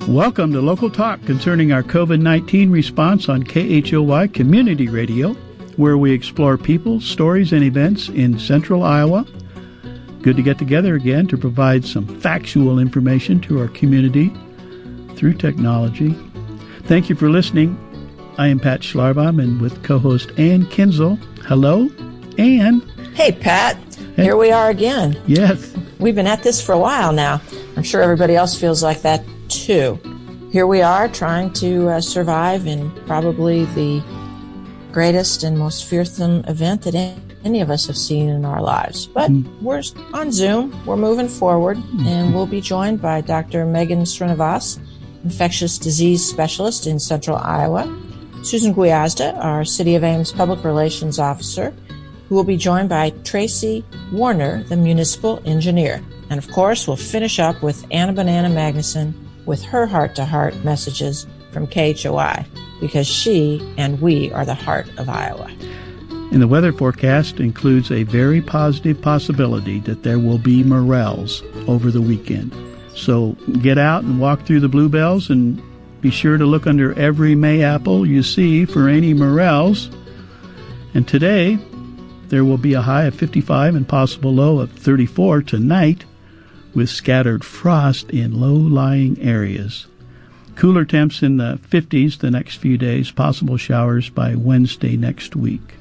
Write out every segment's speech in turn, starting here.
Welcome to Local Talk concerning our COVID-19 response on KHOY Community Radio, where we explore people, stories, and events in central Iowa. Good to get together again to provide some factual information to our community through technology. Thank you for listening. I am Pat Schlarbaum, and with co-host Ann Kinzel. Hello, Ann. Hey, Pat. Hey. Here we are again. Yes. We've been at this for a while now. I'm sure everybody else feels like that, too. Here we are trying to survive in probably the greatest and most fearsome event that any of us have seen in our lives. But we're on Zoom. We're moving forward, and we'll be joined by Dr. Megan Srinivas, infectious disease specialist in central Iowa, Susan Gwiazda, our City of Ames public relations officer, who will be joined by Tracy Warner, the municipal engineer. And of course, we'll finish up with Anna Banana Magnuson with her heart-to-heart messages from KHOI, because she and we are the heart of Iowa. And the weather forecast includes a very positive possibility that there will be morels over the weekend. So get out and walk through the bluebells and be sure to look under every mayapple you see for any morels. And today, there will be a high of 55 and possible low of 34 tonight, with scattered frost in low-lying areas. Cooler temps in the 50s the next few days, possible showers by Wednesday next week.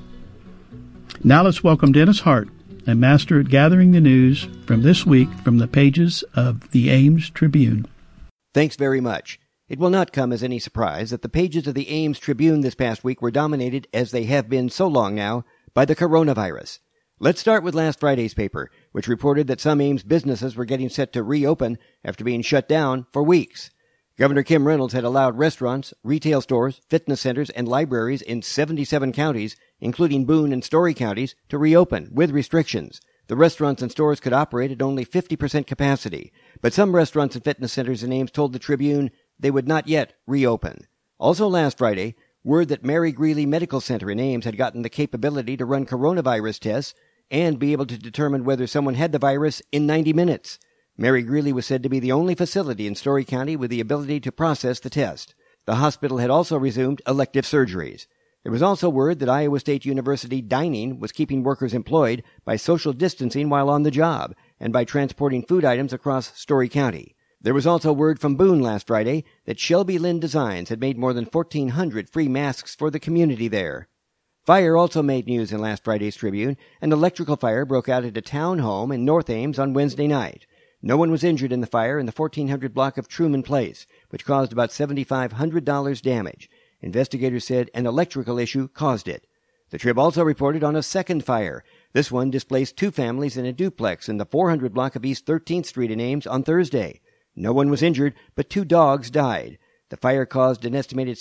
Now let's welcome Dennis Hart, a master at gathering the news from this week from the pages of the Ames Tribune. Thanks very much. It will not come as any surprise that the pages of the Ames Tribune this past week were dominated, as they have been so long now, by the coronavirus. Let's start with last Friday's paper, which reported that some Ames businesses were getting set to reopen after being shut down for weeks. Governor Kim Reynolds had allowed restaurants, retail stores, fitness centers, and libraries in 77 counties, including Boone and Story counties, to reopen with restrictions. The restaurants and stores could operate at only 50% capacity, but some restaurants and fitness centers in Ames told the Tribune they would not yet reopen. Also last Friday, word that Mary Greeley Medical Center in Ames had gotten the capability to run coronavirus tests and be able to determine whether someone had the virus in 90 minutes. Mary Greeley was said to be the only facility in Story County with the ability to process the test. The hospital had also resumed elective surgeries. There was also word that Iowa State University dining was keeping workers employed by social distancing while on the job and by transporting food items across Story County. There was also word from Boone last Friday that Shelby Lynn Designs had made more than 1,400 free masks for the community there. Fire also made news in last Friday's Tribune. An electrical fire broke out at a town home in North Ames on Wednesday night. No one was injured in the fire in the 1400 block of Truman Place, which caused about $7,500 damage. Investigators said an electrical issue caused it. The Trib also reported on a second fire. This one displaced two families in a duplex in the 400 block of East 13th Street in Ames on Thursday. No one was injured, but two dogs died. The fire caused an estimated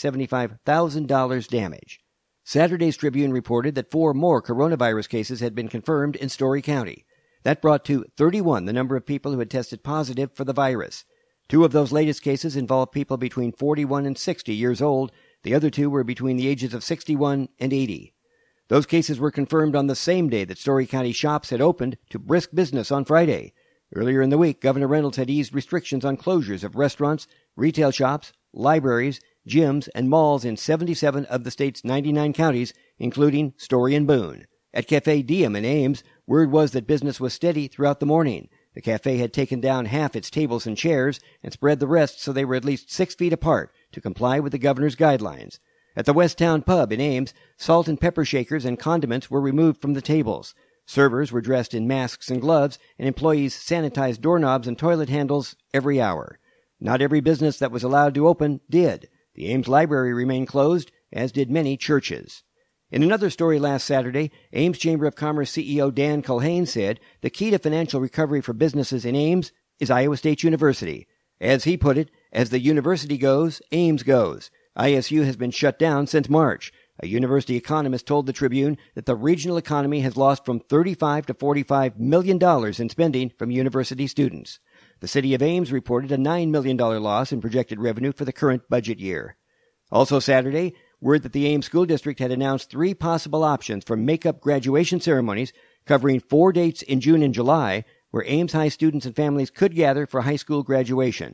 $75,000 damage. Saturday's Tribune reported that 4 more coronavirus cases had been confirmed in Story County. That brought to 31 the number of people who had tested positive for the virus. 2 of those latest cases involved people between 41 and 60 years old. The other 2 were between the ages of 61 and 80. Those cases were confirmed on the same day that Story County shops had opened to brisk business on Friday. Earlier in the week, Governor Reynolds had eased restrictions on closures of restaurants, retail shops, libraries, gyms, and malls in 77 of the state's 99 counties, including Story and Boone. At Cafe Diem in Ames, word was that business was steady throughout the morning. The cafe had taken down half its tables and chairs and spread the rest so they were at least 6 feet apart to comply with the governor's guidelines. At the West Town Pub in Ames, salt and pepper shakers and condiments were removed from the tables. Servers were dressed in masks and gloves, and employees sanitized doorknobs and toilet handles every hour. Not every business that was allowed to open did. The Ames Library remained closed, as did many churches. In another story last Saturday, Ames Chamber of Commerce CEO Dan Culhane said the key to financial recovery for businesses in Ames is Iowa State University. As he put it, as the university goes, Ames goes. ISU has been shut down since March. A university economist told the Tribune that the regional economy has lost from $35 to $45 million in spending from university students. The city of Ames reported a $9 million loss in projected revenue for the current budget year. Also Saturday, word that the Ames School District had announced 3 possible options for make-up graduation ceremonies covering 4 dates in June and July where Ames High students and families could gather for high school graduation.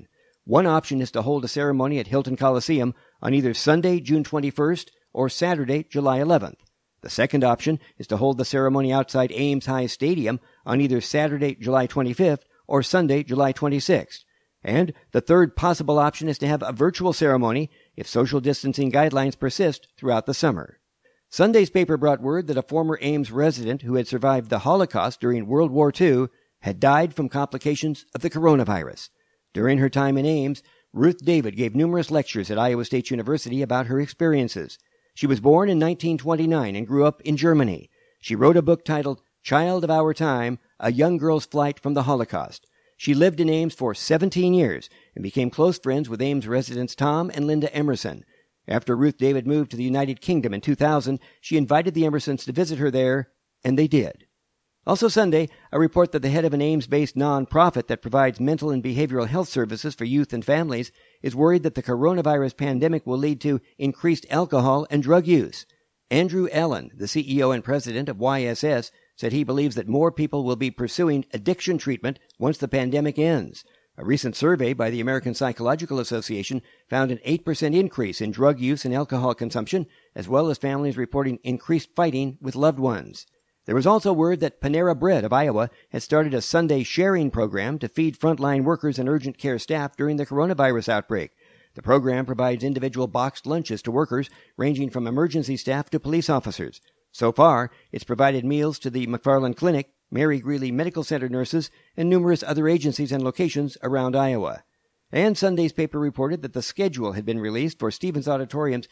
One option is to hold a ceremony at Hilton Coliseum on either Sunday, June 21st, or Saturday, July 11th. The second option is to hold the ceremony outside Ames High Stadium on either Saturday, July 25th, or Sunday, July 26th. And the third possible option is to have a virtual ceremony if social distancing guidelines persist throughout the summer. Sunday's paper brought word that a former Ames resident who had survived the Holocaust during World War II had died from complications of the coronavirus. During her time in Ames, Ruth David gave numerous lectures at Iowa State University about her experiences. She was born in 1929 and grew up in Germany. She wrote a book titled Child of Our Time, A Young Girl's Flight from the Holocaust. She lived in Ames for 17 years and became close friends with Ames residents Tom and Linda Emerson. After Ruth David moved to the United Kingdom in 2000, she invited the Emersons to visit her there, and they did. Also Sunday, a report that the head of an Ames-based nonprofit that provides mental and behavioral health services for youth and families is worried that the coronavirus pandemic will lead to increased alcohol and drug use. Andrew Allen, the CEO and president of YSS, said he believes that more people will be pursuing addiction treatment once the pandemic ends. A recent survey by the American Psychological Association found an 8% increase in drug use and alcohol consumption, as well as families reporting increased fighting with loved ones. There was also word that Panera Bread of Iowa has started a Sunday sharing program to feed frontline workers and urgent care staff during the coronavirus outbreak. The program provides individual boxed lunches to workers, ranging from emergency staff to police officers. So far, it's provided meals to the McFarland Clinic, Mary Greeley Medical Center nurses, and numerous other agencies and locations around Iowa. And Sunday's paper reported that the schedule had been released for Stevens Auditorium's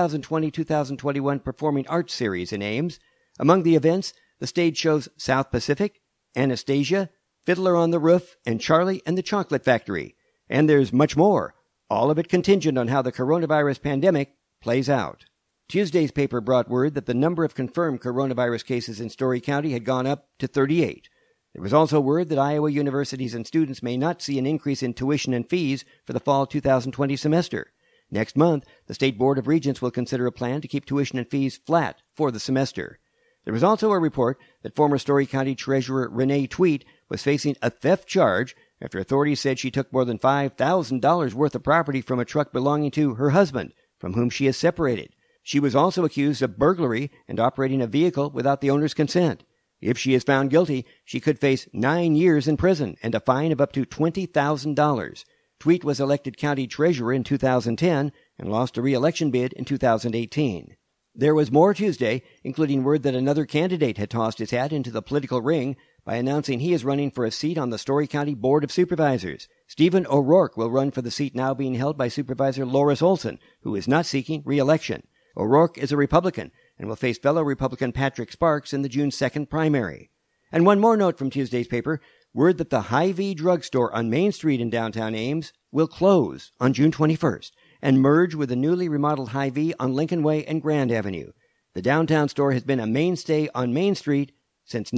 2020-2021 Performing Arts Series in Ames. Among the events, the stage shows South Pacific, Anastasia, Fiddler on the Roof, and Charlie and the Chocolate Factory. And there's much more, all of it contingent on how the coronavirus pandemic plays out. Tuesday's paper brought word that the number of confirmed coronavirus cases in Story County had gone up to 38. There was also word that Iowa universities and students may not see an increase in tuition and fees for the fall 2020 semester. Next month, the State Board of Regents will consider a plan to keep tuition and fees flat for the semester. There was also a report that former Story County Treasurer Renee Tweet was facing a theft charge after authorities said she took more than $5,000 worth of property from a truck belonging to her husband, from whom she is separated. She was also accused of burglary and operating a vehicle without the owner's consent. If she is found guilty, she could face 9 years in prison and a fine of up to $20,000. Tweet was elected county treasurer in 2010 and lost a re-election bid in 2018. There was more Tuesday, including word that another candidate had tossed his hat into the political ring by announcing he is running for a seat on the Story County Board of Supervisors. Stephen O'Rourke will run for the seat now being held by Supervisor Loris Olson, who is not seeking re-election. O'Rourke is a Republican and will face fellow Republican Patrick Sparks in the June 2nd primary. And one more note from Tuesday's paper, word that the Hy-Vee drugstore on Main Street in downtown Ames will close on June 21st and merge with the newly remodeled Hy-Vee on Lincoln Way and Grand Avenue. The downtown store has been a mainstay on Main Street since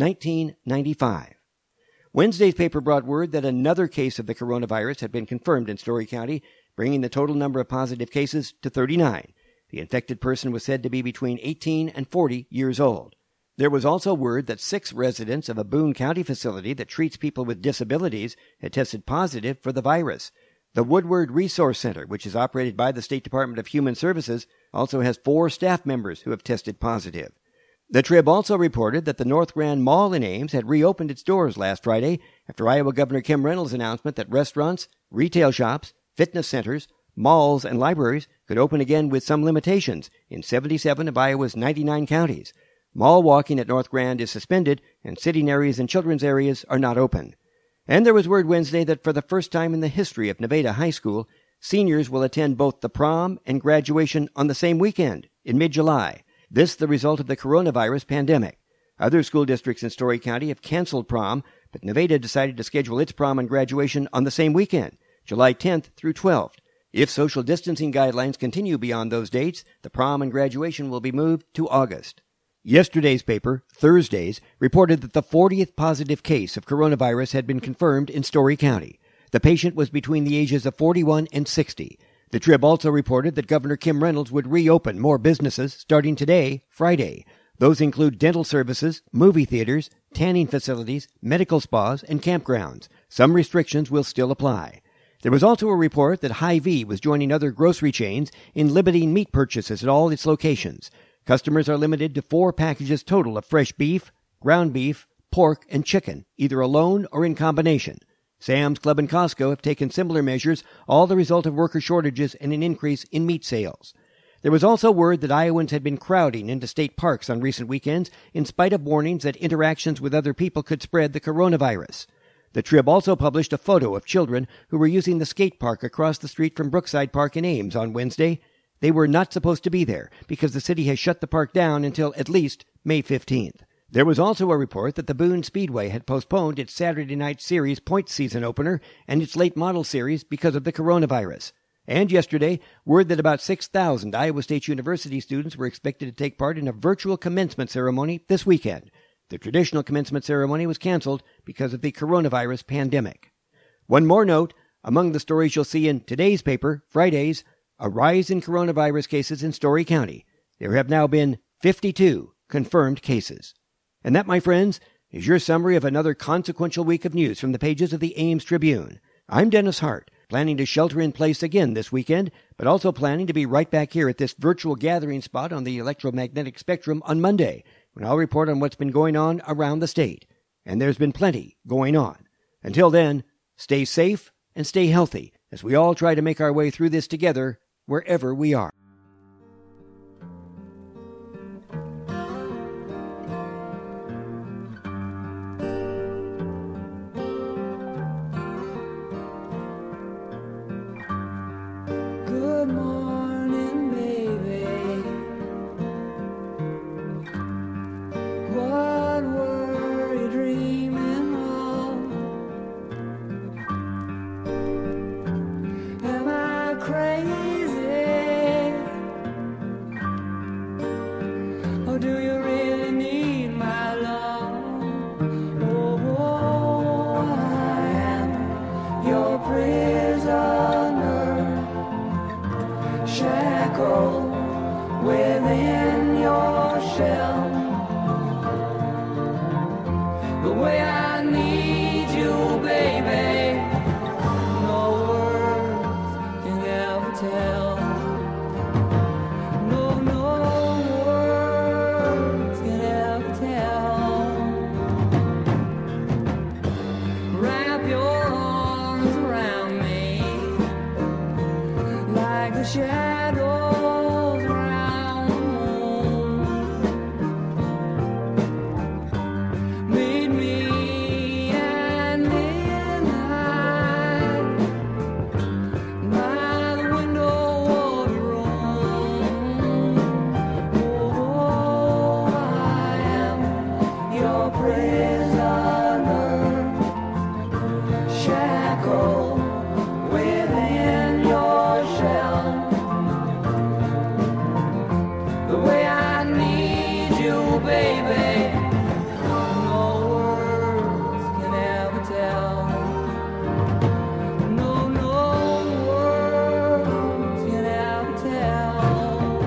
1995. Wednesday's paper brought word that another case of the coronavirus had been confirmed in Story County, bringing the total number of positive cases to 39. The infected person was said to be between 18 and 40 years old. There was also word that 6 residents of a Boone County facility that treats people with disabilities had tested positive for the virus. The Woodward Resource Center, which is operated by the State Department of Human Services, also has 4 staff members who have tested positive. The Trib also reported that the North Grand Mall in Ames had reopened its doors last Friday after Iowa Governor Kim Reynolds' announcement that restaurants, retail shops, fitness centers, malls, and libraries could open again with some limitations in 77 of Iowa's 99 counties. Mall walking at North Grand is suspended, and sitting areas and children's areas are not open. And there was word Wednesday that for the first time in the history of Nevada High School, seniors will attend both the prom and graduation on the same weekend, in mid-July. This the result of the coronavirus pandemic. Other school districts in Story County have canceled prom, but Nevada decided to schedule its prom and graduation on the same weekend, July 10th through 12th. If social distancing guidelines continue beyond those dates, the prom and graduation will be moved to August. Yesterday's paper, Thursday's, reported that the 40th positive case of coronavirus had been confirmed in Story County. The patient was between the ages of 41 and 60. The Trib also reported that Governor Kim Reynolds would reopen more businesses starting today, Friday. Those include dental services, movie theaters, tanning facilities, medical spas, and campgrounds. Some restrictions will still apply. There was also a report that Hy-Vee was joining other grocery chains in limiting meat purchases at all its locations. Customers are limited to 4 packages total of fresh beef, ground beef, pork, and chicken, either alone or in combination. Sam's Club and Costco have taken similar measures, all the result of worker shortages and an increase in meat sales. There was also word that Iowans had been crowding into state parks on recent weekends in spite of warnings that interactions with other people could spread the coronavirus. The Trib also published a photo of children who were using the skate park across the street from Brookside Park in Ames on Wednesday. They were not supposed to be there because the city has shut the park down until at least May 15th. There was also a report that the Boone Speedway had postponed its Saturday night series point season opener and its late model series because of the coronavirus. And yesterday, word that about 6,000 Iowa State University students were expected to take part in a virtual commencement ceremony this weekend. The traditional commencement ceremony was canceled because of the coronavirus pandemic. One more note, among the stories you'll see in today's paper, Fridays, a rise in coronavirus cases in Story County. There have now been 52 confirmed cases. And that, my friends, is your summary of another consequential week of news from the pages of the Ames Tribune. I'm Dennis Hart, planning to shelter in place again this weekend, but also planning to be right back here at this virtual gathering spot on the electromagnetic spectrum on Monday, when I'll report on what's been going on around the state. And there's been plenty going on. Until then, stay safe and stay healthy as we all try to make our way through this together wherever we are. Good morning, baby. What were you dreaming of? Am I crazy? Or do you really need my love? Oh, I am your prisoner, shackled within your shell. The way I need you, baby, no words can ever tell. No words can ever tell. Wrap your arms around me like the shadows around the moon. Meet me at midnight by the window of your room. Oh, I am your prisoner, shackled within your shell. The way I need you, baby, no words can ever tell. No words can ever tell.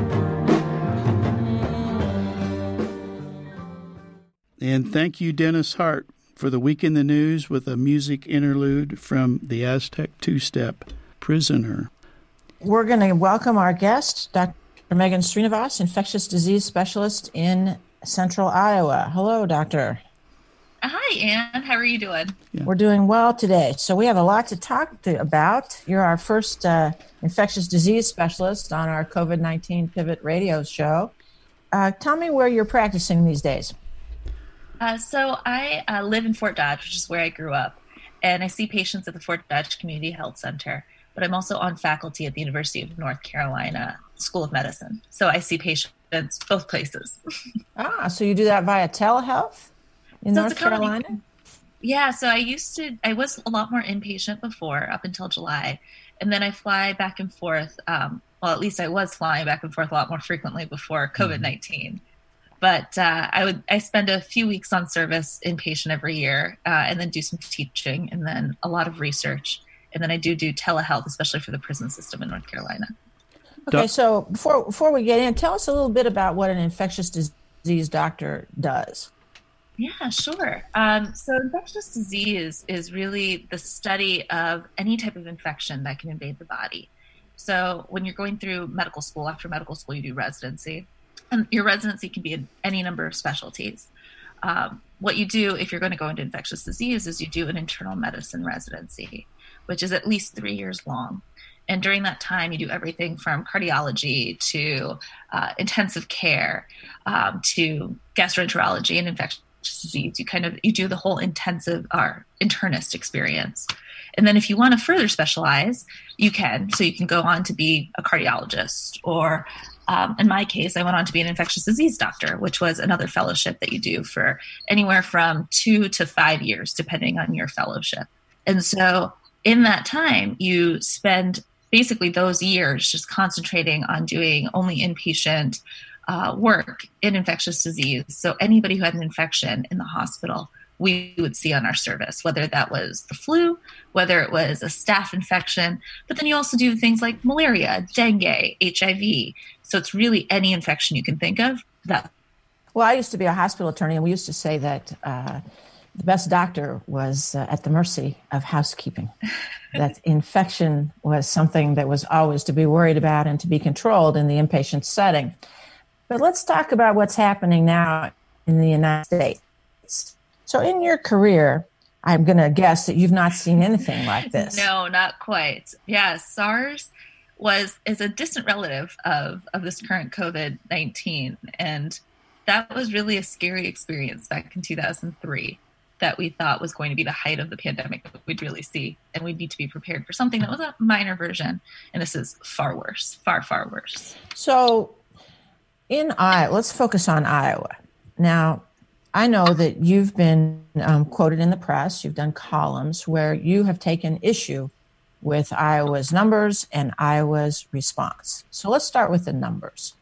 And thank you, Dennis Hart, for the Week in the News with a music interlude from the Aztec two-step, Prisoner. We're going to welcome our guest, Dr. Megan Srinivas, infectious disease specialist in Central Iowa. Hello, doctor. Hi, Ann. How are you doing? Yeah. We're doing well today. So we have a lot to talk about. You're our first infectious disease specialist on our COVID-19 Pivot radio show. Tell me where you're practicing these days. So I live in Fort Dodge, which is where I grew up, and I see patients at the Fort Dodge Community Health Center, but I'm also on faculty at the University of North Carolina School of Medicine. So I see patients both places. So you do that via telehealth in North Carolina? Yeah, so I was a lot more inpatient before, up until July, and then I fly back and forth. Well, at least I was flying back and forth a lot more frequently before COVID-19. But I spend a few weeks on service inpatient every year, and then do some teaching, and then a lot of research. And then I do telehealth, especially for the prison system in North Carolina. Okay, so before we get in, tell us a little bit about what an infectious disease doctor does. Yeah, sure. So infectious disease is really the study of any type of infection that can invade the body. So when you're going through medical school, after medical school, you do residency. And your residency can be in any number of specialties. What you do if you're going to go into infectious disease is you do an internal medicine residency, which is at least 3 years long. And during that time, you do everything from cardiology to intensive care to gastroenterology and infectious disease. You do the whole intensive or internist experience. And then if you want to further specialize, you can. So you can go on to be a cardiologist, or in my case, I went on to be an infectious disease doctor, which was another fellowship that you do for anywhere from 2 to 5 years, depending on your fellowship. And so in that time, you spend basically those years just concentrating on doing only inpatient work in infectious disease. So anybody who had an infection in the hospital, we would see on our service, whether that was the flu, whether it was a staph infection, but then you also do things like malaria, dengue, HIV. So it's really any infection you can think of. Well, I used to be a hospital attorney, and we used to say that the best doctor was at the mercy of housekeeping. That infection was something that was always to be worried about and to be controlled in the inpatient setting. But let's talk about what's happening now in the United States. So in your career, I'm going to guess that you've not seen anything like this. No, not quite. Yeah, SARS is a distant relative of this current COVID-19. And that was really a scary experience back in 2003 that we thought was going to be the height of the pandemic that we'd really see. And we'd need to be prepared for something that was a minor version. And this is far worse, far, far worse. So in Iowa, let's focus on Iowa. Now, I know that you've been quoted in the press, you've done columns where you have taken issue with Iowa's numbers and Iowa's response. So let's start with the numbers.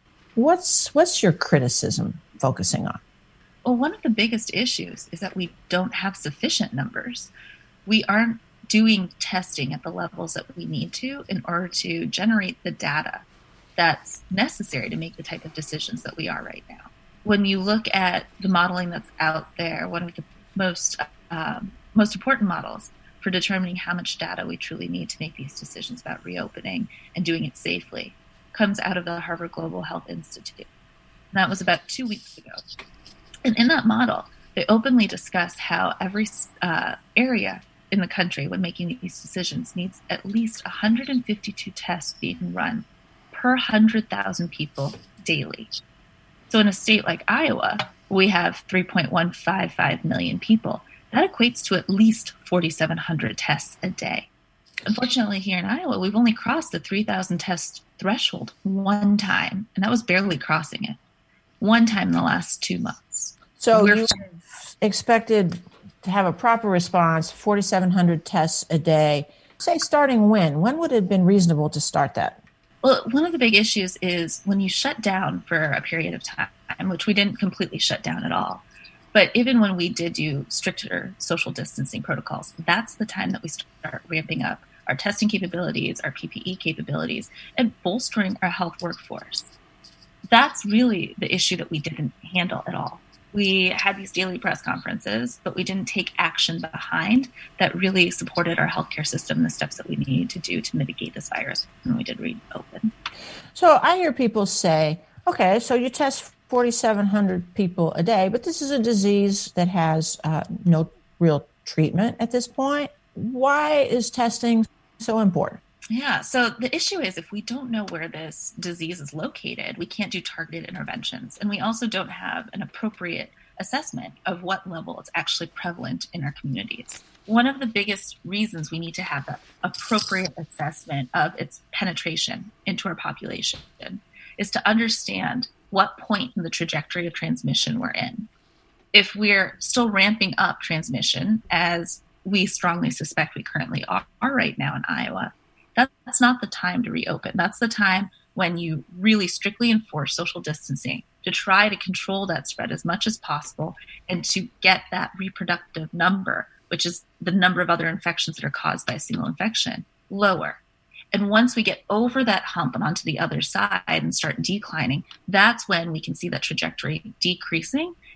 What's your criticism focusing on? Well, one of the biggest issues is that we don't have sufficient numbers. We aren't doing testing at the levels that we need to in order to generate the data that's necessary to make the type of decisions that we are right now. When you look at the modeling that's out there, one of the most important models for determining how much data we truly need to make these decisions about reopening and doing it safely comes out of the Harvard Global Health Institute. And that was about 2 weeks ago. And in that model, they openly discuss how every area in the country, when making these decisions, needs at least 152 tests being run per 100,000 people daily. So in a state like Iowa, we have 3.155 million people. That equates to at least 4,700 tests a day. Unfortunately, here in Iowa, we've only crossed the 3,000 test threshold one time, and that was barely crossing it. One time in the last 2 months. So you expected to have a proper response, 4,700 tests a day. Say starting when? When would it have been reasonable to start that? Well, one of the big issues is when you shut down for a period of time, which we didn't completely shut down at all. But even when we did do stricter social distancing protocols, that's the time that we start ramping up our testing capabilities, our PPE capabilities, and bolstering our health workforce. That's really the issue that we didn't handle at all. We had these daily press conferences, but we didn't take action behind that really supported our healthcare system and the steps that we needed to do to mitigate this virus when we did reopen. So I hear people say, okay, so you test 4,700 people a day, but this is a disease that has no real treatment at this point. Why is testing so important? Yeah, so the issue is if we don't know where this disease is located, we can't do targeted interventions. And we also don't have an appropriate assessment of what level it's actually prevalent in our communities. One of the biggest reasons we need to have that appropriate assessment of its penetration into our population is to understand what point in the trajectory of transmission we're in. If we're still ramping up transmission, as we strongly suspect we currently are right now in Iowa, that's not the time to reopen. That's the time when you really strictly enforce social distancing to try to control that spread as much as possible and to get that reproductive number, which is the number of other infections that are caused by a single infection, lower. And once we get over that hump and onto the other side and start declining, that's when we can see that trajectory decreasing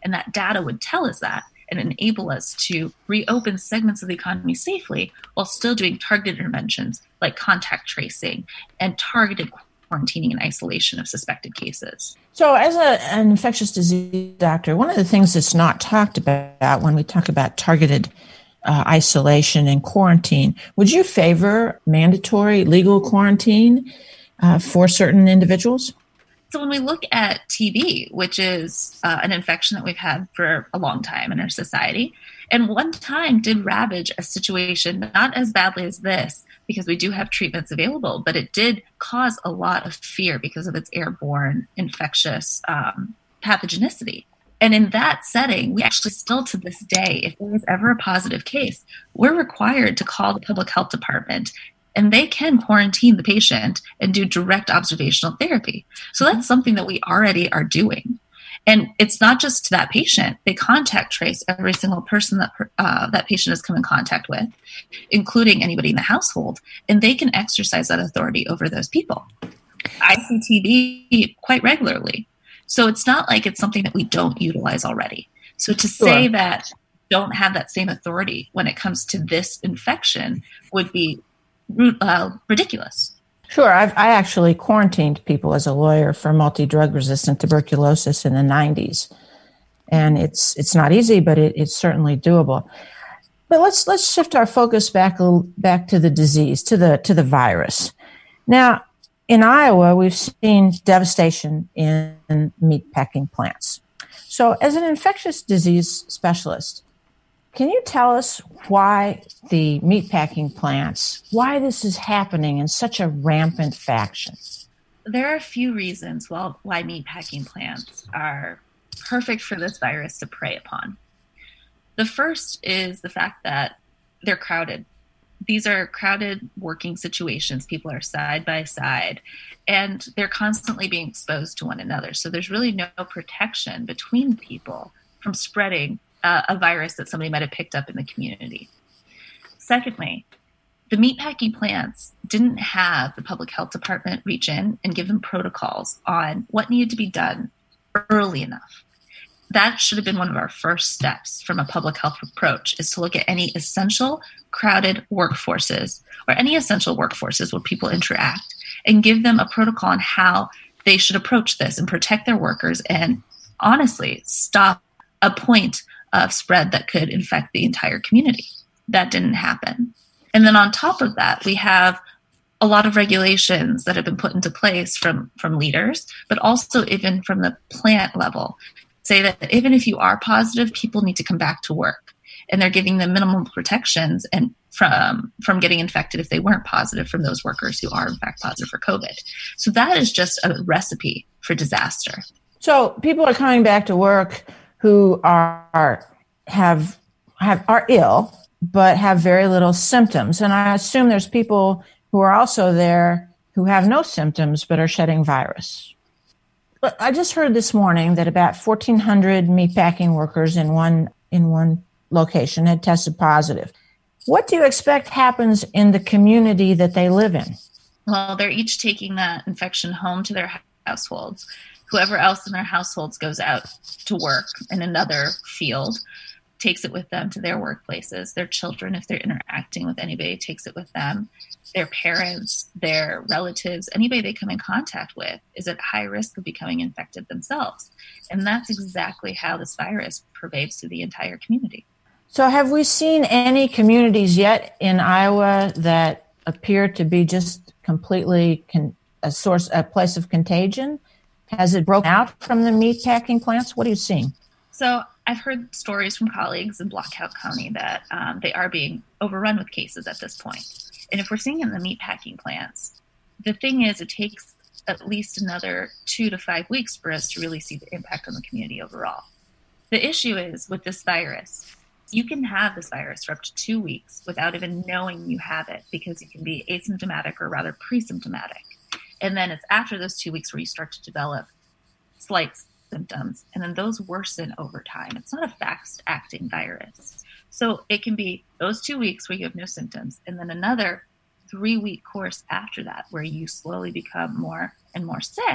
And that data would tell us that and enable us to reopen segments of the economy safely while still doing targeted interventions like contact tracing and targeted quarantining and isolation of suspected cases. So as an infectious disease doctor, one of the things that's not talked about when we talk about targeted isolation and quarantine, would you favor mandatory legal quarantine for certain individuals? So when we look at TB, which is an infection that we've had for a long time in our society, and one time did ravage a situation, not as badly as this, because we do have treatments available, but it did cause a lot of fear because of its airborne infectious pathogenicity. And in that setting, we actually still to this day, if there is ever a positive case, we're required to call the public health department, and they can quarantine the patient and do direct observational therapy. So that's something that we already are doing. And it's not just to that patient. They contact trace every single person that that patient has come in contact with, including anybody in the household, and they can exercise that authority over those people. I see TB quite regularly. So it's not like it's something that we don't utilize already. So to say that we don't have that same authority when it comes to this infection would be ridiculous. Sure. I actually quarantined people as a lawyer for multi-drug resistant tuberculosis in the 90s. And it's not easy, but it's certainly doable. But let's shift our focus back to the disease, to the virus. Now, in Iowa, we've seen devastation in meatpacking plants. So as an infectious disease specialist, can you tell us why the meatpacking plants, why this is happening in such a rampant fashion? There are a few reasons why meatpacking plants are perfect for this virus to prey upon. The first is the fact that they're crowded. These are crowded working situations. People are side by side, and they're constantly being exposed to one another. So there's really no protection between people from spreading a virus that somebody might have picked up in the community. Secondly, the meatpacking plants didn't have the public health department reach in and give them protocols on what needed to be done early enough. That should have been one of our first steps from a public health approach, is to look at any essential crowded workforces or any essential workforces where people interact and give them a protocol on how they should approach this and protect their workers and honestly stop a point of spread that could infect the entire community. That didn't happen. And then on top of that, we have a lot of regulations that have been put into place from leaders, but also even from the plant level, say that even if you are positive, people need to come back to work. And they're giving them minimum protections and from getting infected if they weren't positive from those workers who are in fact positive for COVID. So that is just a recipe for disaster. So people are coming back to work who are ill, but have very little symptoms. And I assume there's people who are also there who have no symptoms but are shedding virus. But I just heard this morning that about 1,400 meatpacking workers in one location had tested positive. What do you expect happens in the community that they live in? Well, they're each taking that infection home to their households. Whoever else in their households goes out to work in another field takes it with them to their workplaces. Their children, if they're interacting with anybody, takes it with them. Their parents, their relatives, anybody they come in contact with is at high risk of becoming infected themselves. And that's exactly how this virus pervades through the entire community. So have we seen any communities yet in Iowa that appear to be just completely a place of contagion? Has it broken out from the meatpacking plants? What are you seeing? So I've heard stories from colleagues in Blackhawk County that they are being overrun with cases at this point. And if we're seeing in the meatpacking plants, the thing is it takes at least another 2 to 5 weeks for us to really see the impact on the community overall. The issue is with this virus, you can have this virus for up to 2 weeks without even knowing you have it because you can be asymptomatic or rather pre-symptomatic. And then it's after those 2 weeks where you start to develop slight symptoms, and then those worsen over time. It's not a fast-acting virus. So it can be those 2 weeks where you have no symptoms, and then another 3-week course after that where you slowly become more and more sick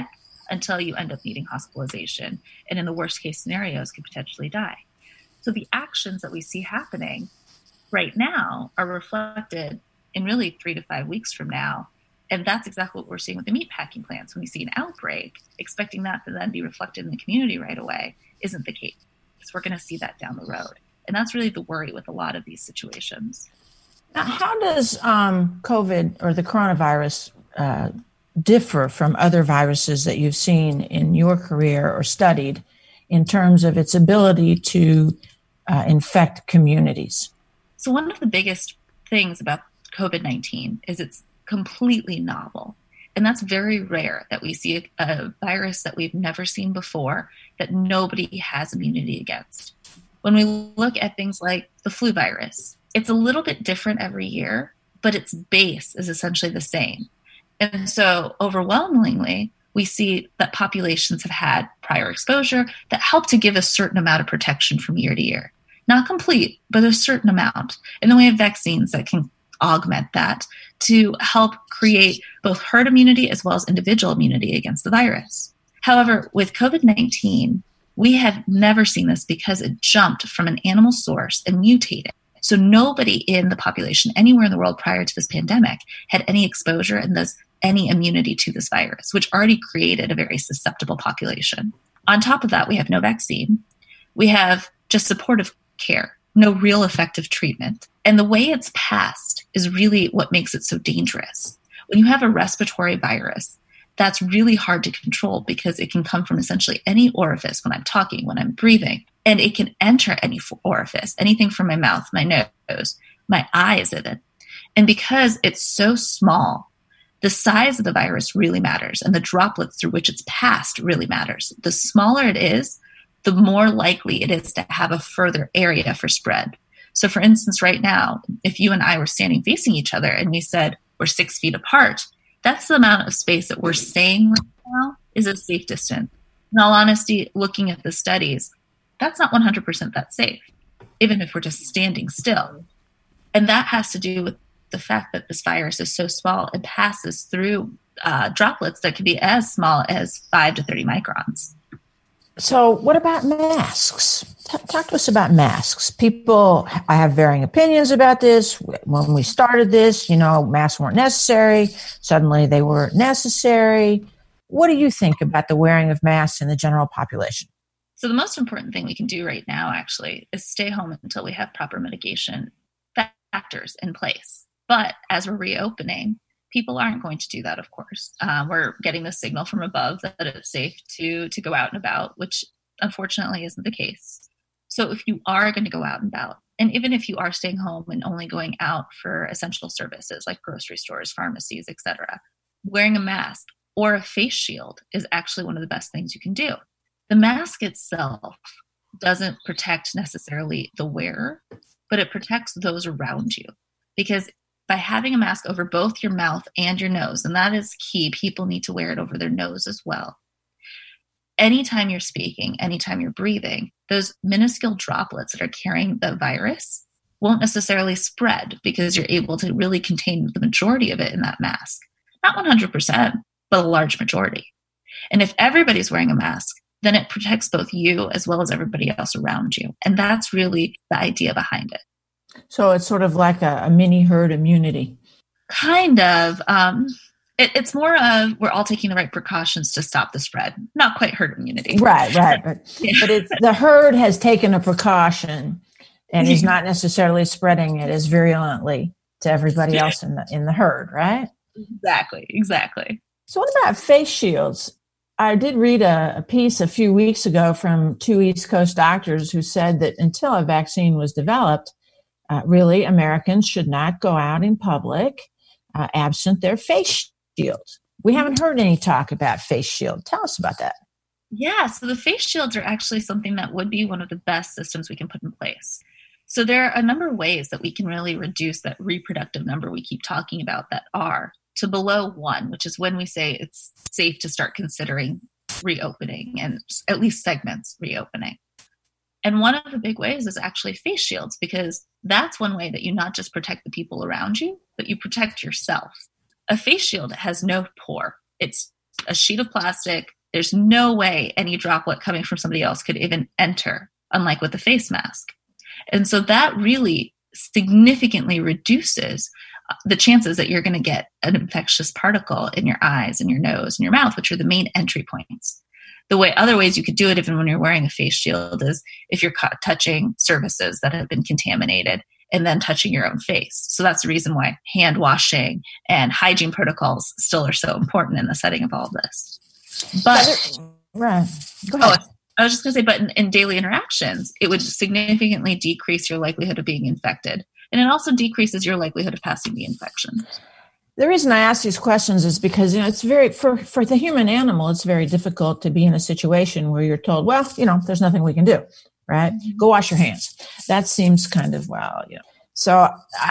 until you end up needing hospitalization. And in the worst case scenarios, could potentially die. So the actions that we see happening right now are reflected in really 3 to 5 weeks from now. And that's exactly what we're seeing with the meatpacking plants. When we see an outbreak, expecting that to then be reflected in the community right away isn't the case. We're going to see that down the road. And that's really the worry with a lot of these situations. Now, how does COVID or the coronavirus differ from other viruses that you've seen in your career or studied in terms of its ability to infect communities? So one of the biggest things about COVID-19 is it's completely novel. And that's very rare that we see a virus that we've never seen before that nobody has immunity against. When we look at things like the flu virus, it's a little bit different every year, but its base is essentially the same. And so overwhelmingly, we see that populations have had prior exposure that help to give a certain amount of protection from year to year. Not complete, but a certain amount. And then we have vaccines that can augment that to help create both herd immunity as well as individual immunity against the virus. However, with COVID-19, we have never seen this because it jumped from an animal source and mutated. So nobody in the population anywhere in the world prior to this pandemic had any exposure and thus any immunity to this virus, which already created a very susceptible population. On top of that, we have no vaccine. We have just supportive care, no real effective treatment. And the way it's passed is really what makes it so dangerous. When you have a respiratory virus, that's really hard to control because it can come from essentially any orifice when I'm talking, when I'm breathing, and it can enter any orifice, anything from my mouth, my nose, my eyes even. And because it's so small, the size of the virus really matters, and the droplets through which it's passed really matters. The smaller it is, the more likely it is to have a further area for spread. So for instance, right now, if you and I were standing facing each other and we said we're 6 feet apart, that's the amount of space that we're saying right now is a safe distance. In all honesty, looking at the studies, that's not 100% that safe, even if we're just standing still. And that has to do with the fact that this virus is so small, it passes through droplets that can be as small as 5 to 30 microns. So what about masks? Talk to us about masks. I have varying opinions about this. When we started this, masks weren't necessary. Suddenly they were necessary. What do you think about the wearing of masks in the general population? So the most important thing we can do right now, actually, is stay home until we have proper mitigation factors in place. But as we're reopening, people aren't going to do that, of course. We're getting the signal from above that it's safe to go out and about, which unfortunately isn't the case. So if you are going to go out and about, and even if you are staying home and only going out for essential services like grocery stores, pharmacies, etc., wearing a mask or a face shield is actually one of the best things you can do. The mask itself doesn't protect necessarily the wearer, but it protects those around you. Because by having a mask over both your mouth and your nose, and that is key, people need to wear it over their nose as well. Anytime you're speaking, anytime you're breathing, those minuscule droplets that are carrying the virus won't necessarily spread because you're able to really contain the majority of it in that mask. Not 100%, but a large majority. And if everybody's wearing a mask, then it protects both you as well as everybody else around you. And that's really the idea behind it. So it's sort of like a mini herd immunity. Kind of. It's more of we're all taking the right precautions to stop the spread. Not quite herd immunity. Right. But the herd has taken a precaution and is not necessarily spreading it as virulently to everybody else in the herd, right? Exactly. So what about face shields? I did read a piece a few weeks ago from 2 East Coast doctors who said that until a vaccine was developed, really, Americans should not go out in public absent their face shield. We haven't heard any talk about face shield. Tell us about that. Yeah, so the face shields are actually something that would be one of the best systems we can put in place. So there are a number of ways that we can really reduce that reproductive number we keep talking about that are to below 1, which is when we say it's safe to start considering reopening and at least segments reopening. And one of the big ways is actually face shields, because that's one way that you not just protect the people around you, but you protect yourself. A face shield has no pore. It's a sheet of plastic There's no way any droplet coming from somebody else could even enter, unlike with the face mask. And so that really significantly reduces the chances that you're going to get an infectious particle in your eyes and your nose and your mouth, which are the main entry points. Other ways you could do it, even when you're wearing a face shield, is if you're touching surfaces that have been contaminated and then touching your own face. So that's the reason why hand washing and hygiene protocols still are so important in the setting of all of this. But right. Go ahead. I was just going to say, but in daily interactions, it would significantly decrease your likelihood of being infected. And it also decreases your likelihood of passing the infection. The reason I ask these questions is because, it's very, for the human animal, it's very difficult to be in a situation where you're told, well, there's nothing we can do, right? Mm-hmm. Go wash your hands. That seems kind of, So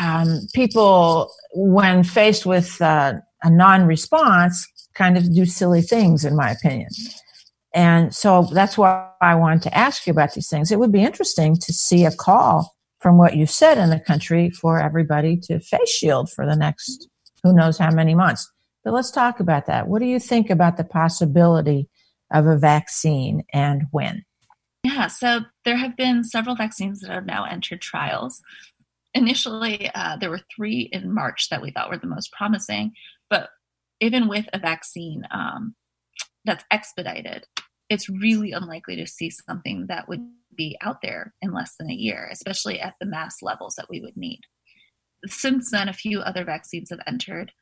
people, when faced with a non-response, kind of do silly things, in my opinion. And so that's why I wanted to ask you about these things. It would be interesting to see a call from what you said in the country for everybody to face shield for the next who knows how many months. But let's talk about that. What do you think about the possibility of a vaccine and when? Yeah, so there have been several vaccines that have now entered trials. Initially, there were 3 in March that we thought were the most promising. But even with a vaccine that's expedited, it's really unlikely to see something that would be out there in less than a year, especially at the mass levels that we would need. Since then, a few other vaccines have entered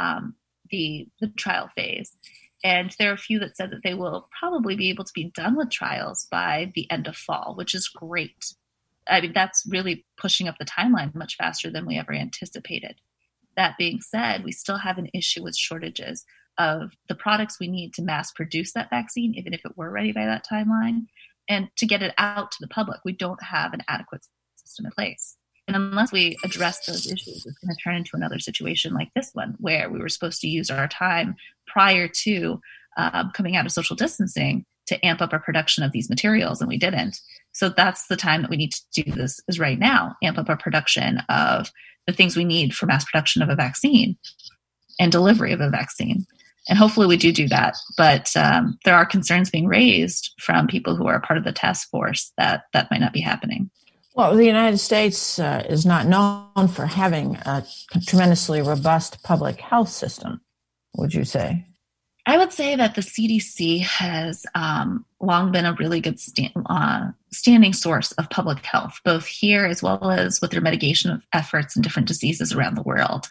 the trial phase, and there are a few that said that they will probably be able to be done with trials by the end of fall, which is great. I mean, that's really pushing up the timeline much faster than we ever anticipated. That being said, we still have an issue with shortages of the products we need to mass produce that vaccine, even if it were ready by that timeline, and to get it out to the public. We don't have an adequate system in place. And unless we address those issues, it's going to turn into another situation like this one, where we were supposed to use our time prior to coming out of social distancing to amp up our production of these materials, and we didn't. So that's the time that we need to do this, is right now, amp up our production of the things we need for mass production of a vaccine and delivery of a vaccine. And hopefully we do that. But there are concerns being raised from people who are a part of the task force that might not be happening. Well, the United States is not known for having a tremendously robust public health system, would you say? I would say that the CDC has long been a really good standing source of public health, both here as well as with their mitigation of efforts in different diseases around the world.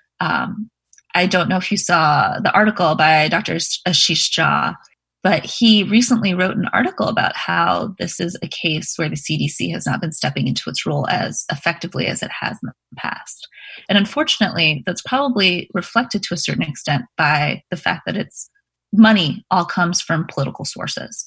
I don't know if you saw the article by Dr. Ashish Jha, but he recently wrote an article about how this is a case where the CDC has not been stepping into its role as effectively as it has in the past. And unfortunately, that's probably reflected to a certain extent by the fact that its money all comes from political sources.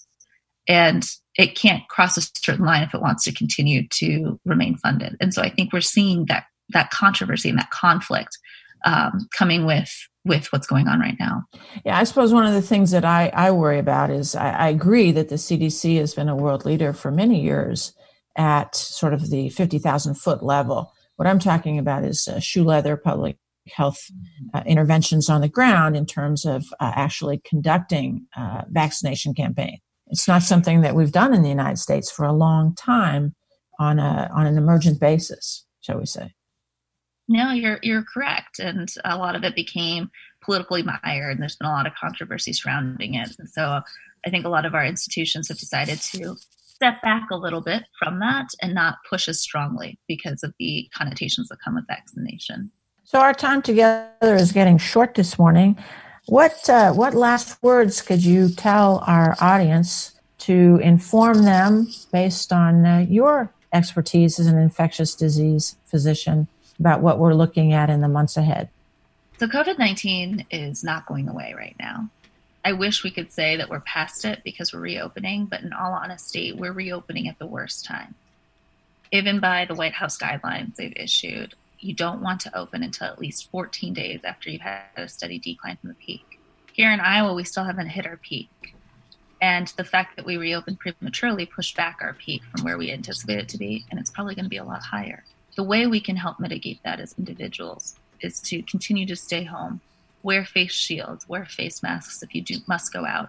And it can't cross a certain line if it wants to continue to remain funded. And so I think we're seeing that controversy and that conflict coming with what's going on right now. Yeah, I suppose one of the things that I worry about is I agree that the CDC has been a world leader for many years at sort of the 50,000 foot level. What I'm talking about is shoe leather public health interventions on the ground in terms of actually conducting vaccination campaign. It's not something that we've done in the United States for a long time on an emergent basis, shall we say. No, you're correct. And a lot of it became politically mired, and there's been a lot of controversy surrounding it. And so I think a lot of our institutions have decided to step back a little bit from that and not push as strongly because of the connotations that come with vaccination. So our time together is getting short this morning. What last words could you tell our audience to inform them based on your expertise as an infectious disease physician about what we're looking at in the months ahead? So COVID-19 is not going away right now. I wish we could say that we're past it because we're reopening, but in all honesty, we're reopening at the worst time. Even by the White House guidelines they've issued, you don't want to open until at least 14 days after you've had a steady decline from the peak. Here in Iowa, we still haven't hit our peak. And the fact that we reopened prematurely pushed back our peak from where we anticipated it to be, and it's probably going to be a lot higher. The way we can help mitigate that as individuals is to continue to stay home, wear face shields, wear face masks if you must go out,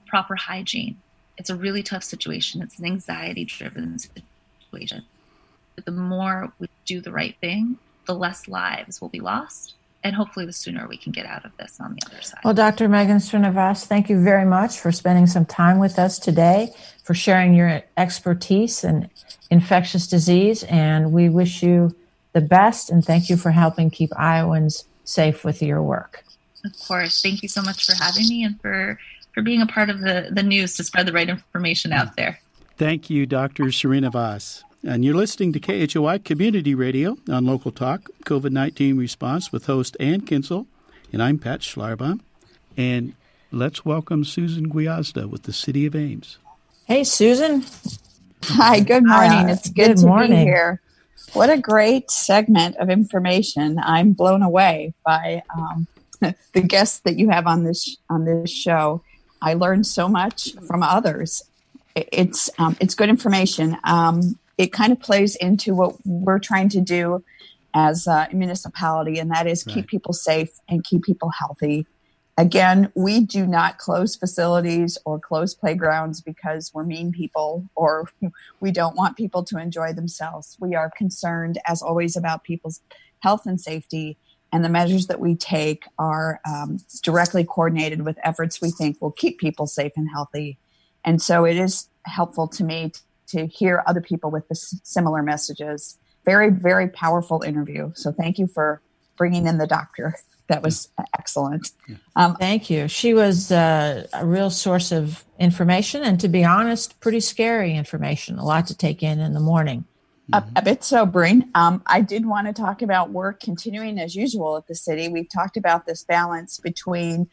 proper hygiene. It's a really tough situation. It's an anxiety-driven situation. But the more we do the right thing, the less lives will be lost. And hopefully the sooner we can get out of this on the other side. Well, Dr. Megan Srinivas, thank you very much for spending some time with us today, for sharing your expertise in infectious disease. And we wish you the best. And thank you for helping keep Iowans safe with your work. Of course. Thank you so much for having me and for being a part of the news to spread the right information out there. Thank you, Dr. Srinivas. And you're listening to KHOI Community Radio on Local Talk, COVID-19 Response with host Ann Kinsel, and I'm Pat Schlarbaum. And let's welcome Susan Gwiazda with the City of Ames. Hey, Susan. Hi, good morning. It's good to morning. be here. What a great segment of information. I'm blown away by the guests that you have on this show. I learned so much from others. It's good information. It kind of plays into what we're trying to do as a municipality, and that is keep people safe and keep people healthy. Again, we do not close facilities or close playgrounds because we're mean people or we don't want people to enjoy themselves. We are concerned, as always, about people's health and safety, and the measures that we take are directly coordinated with efforts we think will keep people safe and healthy. And so it is helpful to me to hear other people with similar messages. Very, very powerful interview. So thank you for bringing in the doctor. That was excellent. Thank you. She was a real source of information, and to be honest, pretty scary information. A lot to take in the morning. A bit sobering. I did want to talk about work continuing as usual at the city. We've talked about this balance between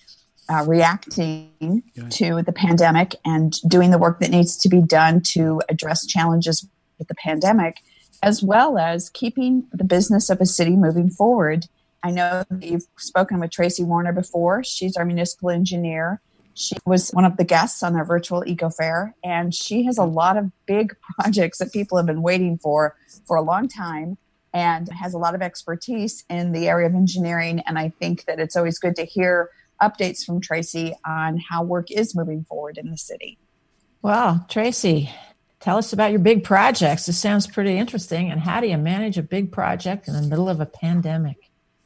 reacting to the pandemic and doing the work that needs to be done to address challenges with the pandemic, as well as keeping the business of a city moving forward. I know that you've spoken with Tracy Warner before. She's our municipal engineer. She was one of the guests on our virtual Eco Fair, and she has a lot of big projects that people have been waiting for a long time, and has a lot of expertise in the area of engineering. And I think that it's always good to hear updates from Tracy on how work is moving forward in the city. Well, Tracy, tell us about your big projects. This sounds pretty interesting. And how do you manage a big project in the middle of a pandemic?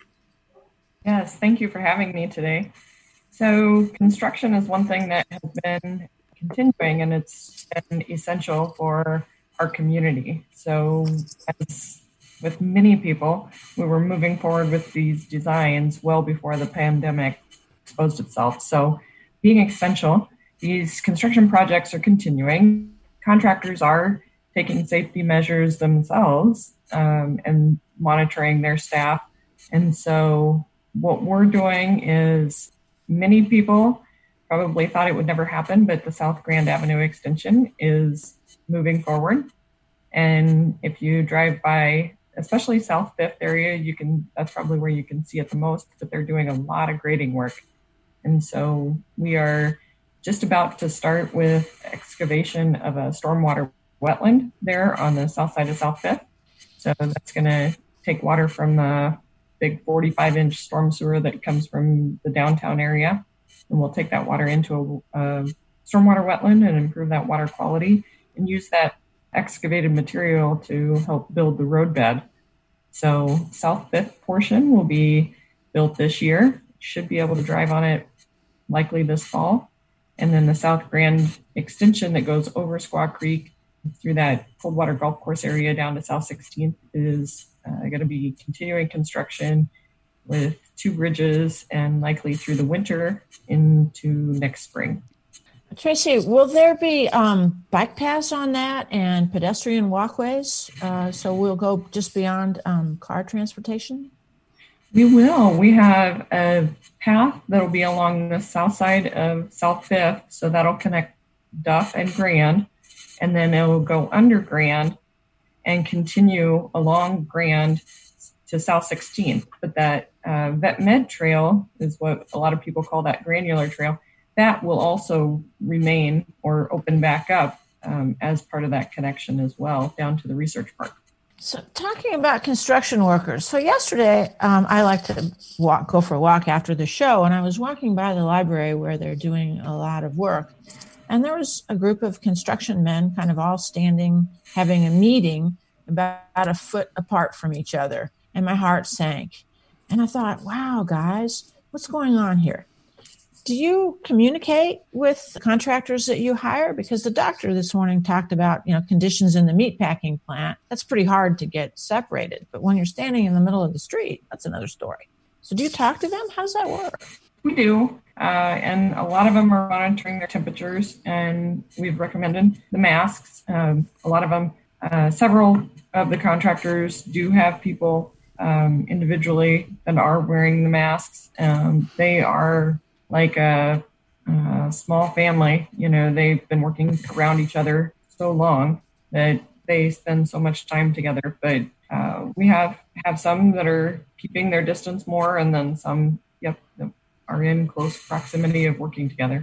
Yes, thank you for having me today. So construction is one thing that has been continuing, and it's been essential for our community. So as with many people, we were moving forward with these designs well before the pandemic exposed itself. So being essential, these construction projects are continuing. Contractors are taking safety measures themselves and monitoring their staff. And so what we're doing is, many people probably thought it would never happen, but the South Grand Avenue extension is moving forward. And if you drive by, especially South Fifth area, that's probably where you can see it the most, but they're doing a lot of grading work. And so we are just about to start with excavation of a stormwater wetland there on the south side of South Fifth. So that's going to take water from the big 45-inch storm sewer that comes from the downtown area. And we'll take that water into a stormwater wetland and improve that water quality and use that excavated material to help build the roadbed. So South Fifth portion will be built this year. Should be able to drive on it likely this fall. And then the South Grand extension that goes over Squaw Creek through that Coldwater Golf Course area down to South 16th is going to be continuing construction with 2 bridges and likely through the winter into next spring. Tracy, will there be bike paths on that and pedestrian walkways? So we'll go just beyond car transportation? We will. We have a path that will be along the south side of South Fifth, so that'll connect Duff and Grand, and then it will go under Grand and continue along Grand to South 16th. But that Vet Med Trail is what a lot of people call that granular trail. That will also remain or open back up as part of that connection as well, down to the research park. So, talking about construction workers. So, yesterday, I like to go for a walk after the show, and I was walking by the library where they're doing a lot of work. And there was a group of construction men kind of all standing, having a meeting about a foot apart from each other. And my heart sank. And I thought, wow, guys, what's going on here? Do you communicate with the contractors that you hire? Because the doctor this morning talked about, conditions in the meatpacking plant. That's pretty hard to get separated. But when you're standing in the middle of the street, that's another story. So do you talk to them? How does that work? We do. And a lot of them are monitoring their temperatures, and we've recommended the masks. A lot of them, several of the contractors do have people individually that are wearing the masks. They are like a small family. They've been working around each other so long that they spend so much time together. But we have some that are keeping their distance more, and then some, that are in close proximity of working together.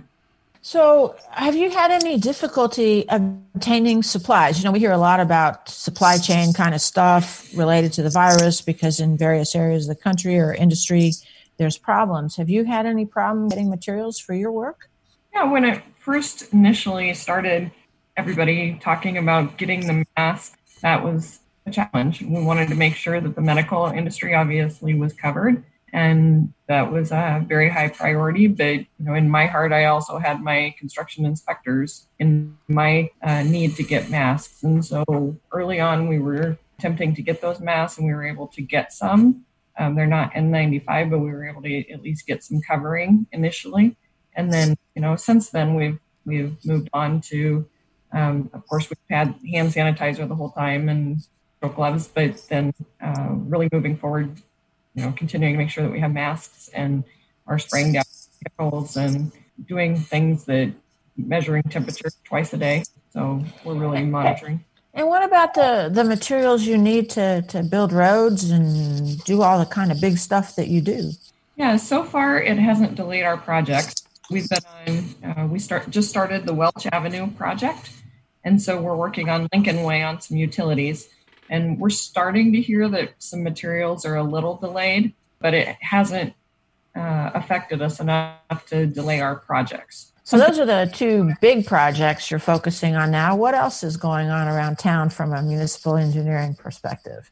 So have you had any difficulty obtaining supplies? We hear a lot about supply chain kind of stuff related to the virus because in various areas of the country or industry, there's problems. Have you had any problem getting materials for your work? Yeah, when it first initially started, everybody talking about getting the mask, that was a challenge. We wanted to make sure that the medical industry obviously was covered, and that was a very high priority. But, in my heart, I also had my construction inspectors in my need to get masks. And so early on, we were attempting to get those masks, and we were able to get some. They're not N95, but we were able to at least get some covering initially. And then, since then, we've moved on to, of course, we've had hand sanitizer the whole time and gloves, but then really moving forward, continuing to make sure that we have masks and are spraying down chemicals and doing things that measuring temperature twice a day. So we're really monitoring. And what about the materials you need to build roads and do all the kind of big stuff that you do? Yeah, so far it hasn't delayed our projects. We've been on, just started the Welch Avenue project. And so we're working on Lincoln Way on some utilities. And we're starting to hear that some materials are a little delayed, but it hasn't affected us enough to delay our projects. So those are the two big projects you're focusing on now. What else is going on around town from a municipal engineering perspective?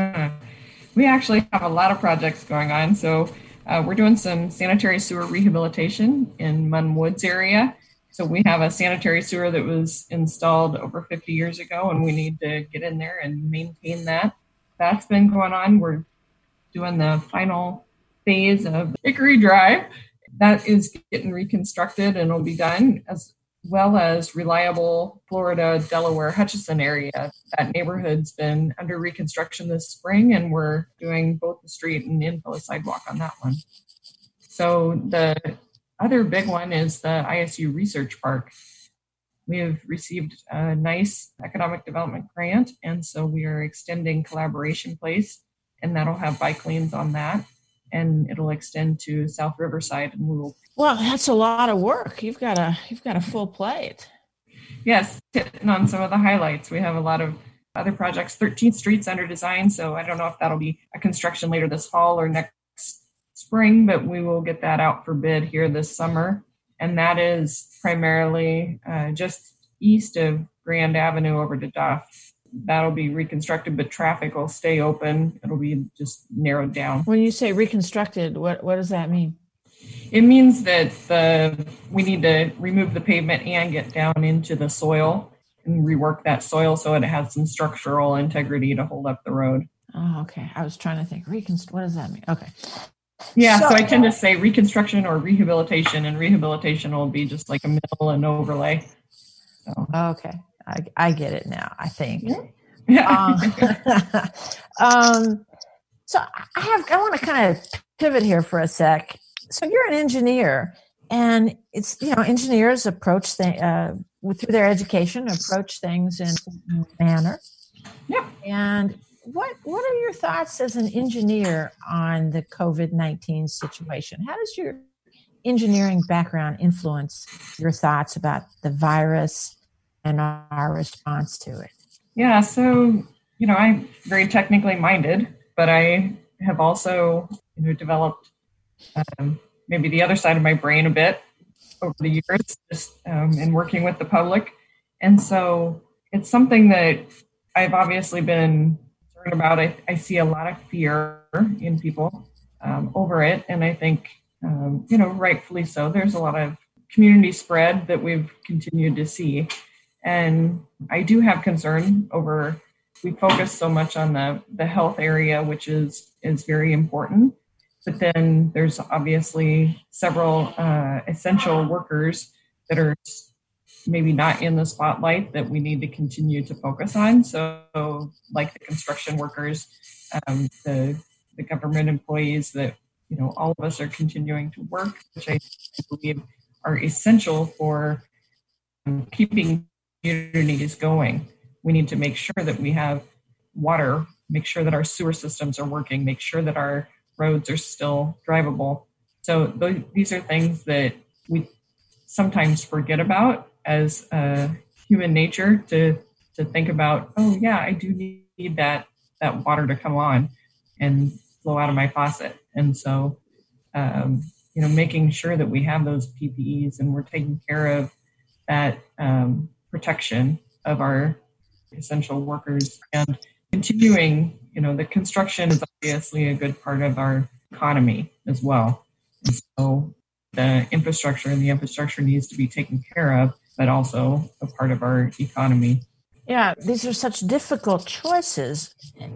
We actually have a lot of projects going on. So we're doing some sanitary sewer rehabilitation in Munn Woods area. So we have a sanitary sewer that was installed over 50 years ago, and we need to get in there and maintain that. That's been going on. We're doing the final phase of Hickory Drive. That is getting reconstructed and will be done, as well as Reliable Florida, Delaware, Hutchinson area. That neighborhood's been under reconstruction this spring, and we're doing both the street and infill sidewalk on that one. So the other big one is the ISU Research Park. We have received a nice economic development grant, and so we are extending Collaboration Place, and that'll have bike lanes on that, and it'll extend to South Riverside, and we will. Well, that's a lot of work. You've got a full plate. Yes, hitting on some of the highlights. We have a lot of other projects. 13th Street's under design, so I don't know if that'll be a construction later this fall or next spring, but we will get that out for bid here this summer. And that is primarily just east of Grand Avenue over to Duff. That'll be reconstructed, but traffic will stay open. It'll be just narrowed down. When you say reconstructed, what does that mean? It means that we need to remove the pavement and get down into the soil and rework that soil so it has some structural integrity to hold up the road. Oh, okay. I was trying to think, what does that mean? Okay. Yeah, so I tend to say reconstruction or rehabilitation, and rehabilitation will be just like a mill and overlay. So. Okay, I get it now, I think. Yeah. So I want to kind of pivot here for a sec. So you're an engineer, and it's, engineers approach things through their education, approach things in a manner. Yeah. And what are your thoughts as an engineer on the COVID-19 situation? How does your engineering background influence your thoughts about the virus and our response to it? Yeah, so I'm very technically minded, but I have also, developed maybe the other side of my brain a bit over the years, just in working with the public. And so it's something that I've obviously been concerned about. I see a lot of fear in people over it. And I think, rightfully so. There's a lot of community spread that we've continued to see. And I do have concern over, we focus so much on the health area, which is very important. But then there's obviously several essential workers that are maybe not in the spotlight that we need to continue to focus on. So like the construction workers, the government employees that, all of us are continuing to work, which I believe are essential for keeping communities going. We need to make sure that we have water, make sure that our sewer systems are working, make sure that our roads are still drivable. So these are things that we sometimes forget about as human nature to think about, oh yeah, I do need that water to come on and flow out of my faucet. And so, making sure that we have those PPEs and we're taking care of that protection of our essential workers and continuing, the construction is obviously a good part of our economy as well. And so the infrastructure needs to be taken care of, but also a part of our economy. Yeah, these are such difficult choices.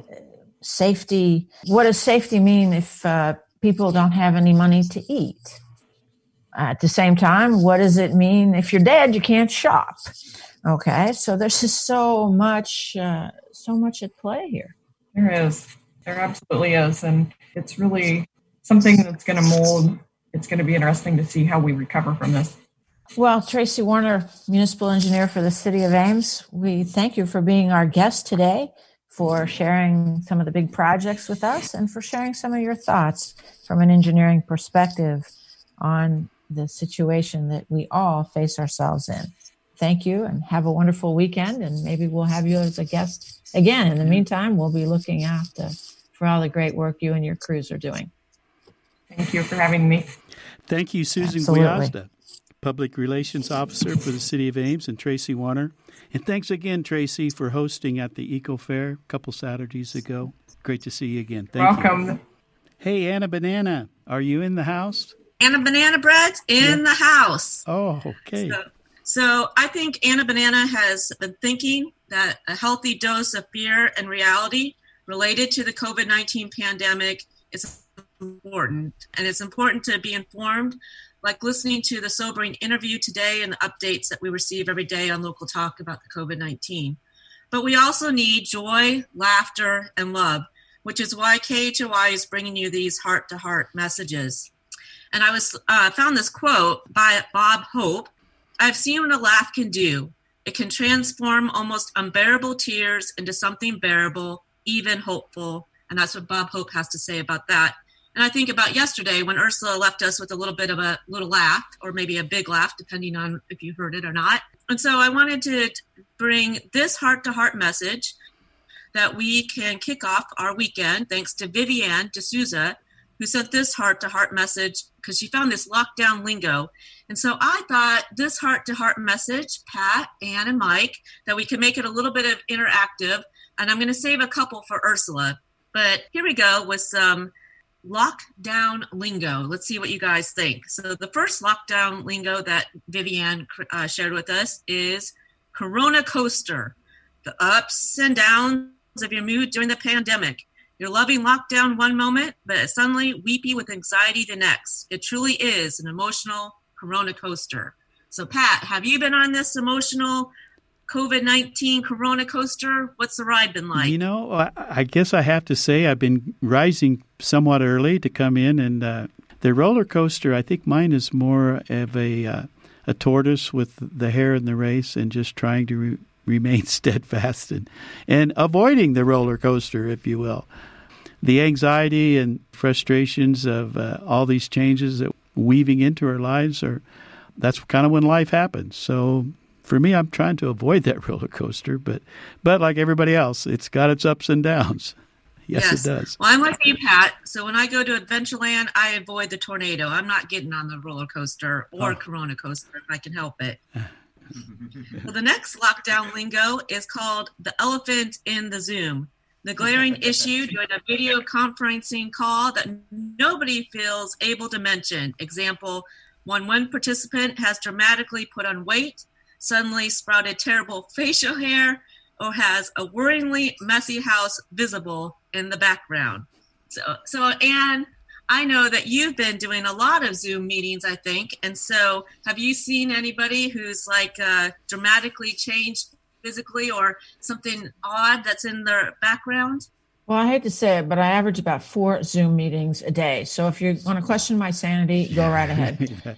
Safety. What does safety mean if people don't have any money to eat? At the same time, what does it mean if you're dead, you can't shop? Okay, so there's just so much at play here. There absolutely is. And it's really something that's going to mold. It's going to be interesting to see how we recover from this. Well, Tracy Warner, municipal engineer for the city of Ames, we thank you for being our guest today, for sharing some of the big projects with us, and for sharing some of your thoughts from an engineering perspective on the situation that we all face ourselves in. Thank you, and have a wonderful weekend, and maybe we'll have you as a guest again. In the meantime, we'll be looking out for all the great work you and your crews are doing. Thank you for having me. Thank you, Susan Absolutely. Guiazda, Public Relations Officer for the City of Ames, and Tracy Warner. And thanks again, Tracy, for hosting at the Eco Fair a couple Saturdays ago. Great to see you again. Thank Welcome. you. Hey, Anna Banana, are you in the house? Anna Banana Bread's in the house. Oh, okay. So I think Anna Banana has been thinking that a healthy dose of fear and reality related to the COVID-19 pandemic is important. And it's important to be informed, like listening to the sobering interview today and the updates that we receive every day on Local Talk about the COVID-19. But we also need joy, laughter, and love, which is why KHOI is bringing you these heart-to-heart messages. And I found this quote by Bob Hope. I've seen what a laugh can do. It can transform almost unbearable tears into something bearable, even hopeful. And that's what Bob Hope has to say about that. And I think about yesterday when Ursula left us with a little bit of a little laugh, or maybe a big laugh, depending on if you heard it or not. And so I wanted to bring this heart-to-heart message that we can kick off our weekend, thanks to Viviane D'Souza, who sent this heart-to-heart message because she found this lockdown lingo. And so I thought this heart-to-heart message, Pat, Ann, and Mike, that we can make it a little bit of interactive. And I'm going to save a couple for Ursula. But here we go with some lockdown lingo. Let's see what you guys think. So the first lockdown lingo that Viviane shared with us is Corona Coaster, the ups and downs of your mood during the pandemic. You're loving lockdown one moment, but suddenly weepy with anxiety the next. It truly is an emotional Corona Coaster. So Pat, have you been on this emotional COVID-19 Corona Coaster? What's the ride been like? I guess I have to say I've been rising somewhat early to come in, and the roller coaster, I think mine is more of a tortoise with the hare in the race and just trying to remain steadfast and avoiding the roller coaster, if you will. The anxiety and frustrations of all these changes that weaving into our lives that's kind of when life happens. So For me, I'm trying to avoid that roller coaster, but like everybody else, it's got its ups and downs. Yes, it does. Well, I'm like you, Pat. So when I go to Adventureland, I avoid the tornado. I'm not getting on the roller coaster or Corona coaster if I can help it. So the next lockdown lingo is called the elephant in the Zoom. The glaring issue during a video conferencing call that nobody feels able to mention. Example, when one participant has dramatically put on weight, suddenly sprouted terrible facial hair, or has a worryingly messy house visible in the background. So Anne, I know that you've been doing a lot of Zoom meetings, I think. And so have you seen anybody who's like dramatically changed physically or something odd that's in their background? Well, I hate to say it, but I average about 4 Zoom meetings a day. So if you want to question my sanity, go right ahead.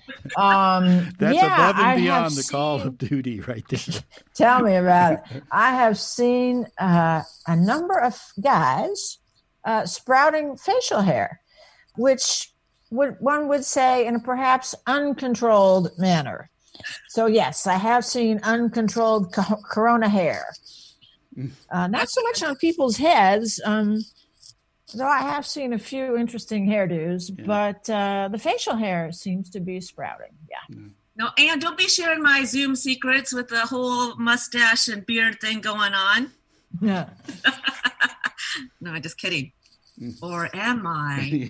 That's above and beyond the call of duty right there. Tell me about it. I have seen a number of guys sprouting facial hair, which one would say in a perhaps uncontrolled manner. So, yes, I have seen uncontrolled corona hair. Not so much on people's heads, though I have seen a few interesting hairdos, but the facial hair seems to be sprouting. Yeah. No, Anne, don't be sharing my Zoom secrets with the whole mustache and beard thing going on. Yeah. No, I'm just kidding. Or am I?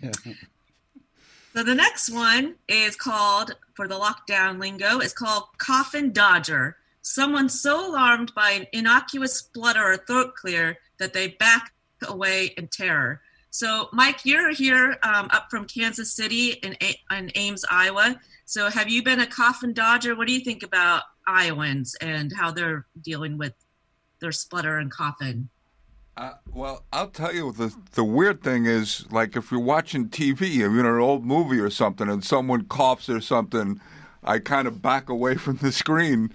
So the next one is called, for the lockdown lingo, is called Coffin Dodger. Someone so alarmed by an innocuous splutter or throat clear that they back away in terror. So, Mike, you're here up from Kansas City in Ames, Iowa. So have you been a coffin dodger? What do you think about Iowans and how they're dealing with their splutter and coughin'? Well, I'll tell you, the weird thing is, like, if you're watching TV, you know, an old movie or something, and someone coughs or something, I kind of back away from the screen.